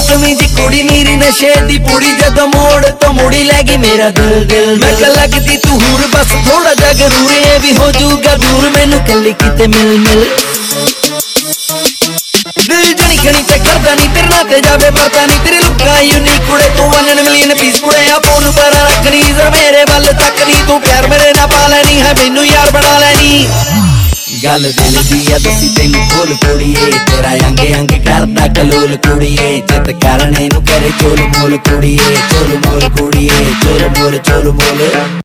ਮੌਸਮੀ ਦੀ ਕੁੜੀ ਮੇਰੀ ਨਸ਼ੇ ਦੀ ਪੂੜੀ ਜਦੋਂ ਮੋੜ ਤੋਂ ਮੁੜੀ ਲੈ ਗਈ ਮੇਰਾ ਦਿਲ ਮੈਂ ਕਿਹਾ ਲੱਗਦੀ ਤੂੰ ਹੂਰ ਬਸ ਥੋੜਾ ਜਿਹਾ ਗਰੂਰ ਇਹ ਵੀ ਹੋ ਜਾਊਗਾ ਦੂਰ ਮੈਨੂੰ ਕੱਲੀ ਕਿਤੇ ਮਿਲ ਦਿਲ ਜਣੀ ਖਣੀ ਤੇ ਕਰਦਾ ਨਹੀਂ ਤੇਰੇ ਨਾਲ ਤੇ ਜਾਵੇ ਪਤਾ ਨਹੀਂ ਤੇਰੀ ਲੁੱਕਾਂ ਯੂਨੀਕ ਕੁੜੇ ਤੂੰ 1 ਮਿਲੀਅਨ ਪੀਸ ਕੁੜੇ ਆ ਫੋਨ ਪਰ ਰੱਖਣੀ ਜ਼ਰ ਮੇਰੇ ਵੱਲ ਤੱਕ ਨਹੀਂ ਤੂੰ ਪਿਆਰ ਮੇਰੇ ਨਾਲ ਪਾ ਲੈਣੀ ਹੈ ਮੈਨੂੰ ਯਾਰ ਬਣਾ ਲੈਣੀ ਗੱਲ ਦਿਲ ਦੀ ਆ ਦੱਸੀ ਤੈਨੂੰ ਖੋਲ ਕੁੜੀਏ ਤੇਰਾ ਅੰਗ ਕਰਦਾ ਕਲੋਲ ਕੁੜੀਏ ਜਿੱਤ ਕਰਨੇ ਨੂੰ ਕਰੇ ਚੋਲ ਮੋਲ ਕੁੜੀਏ ਚੋਲ ਮੋਲ ਕੁੜੀਏ ਚੋਲ ਮੋਲ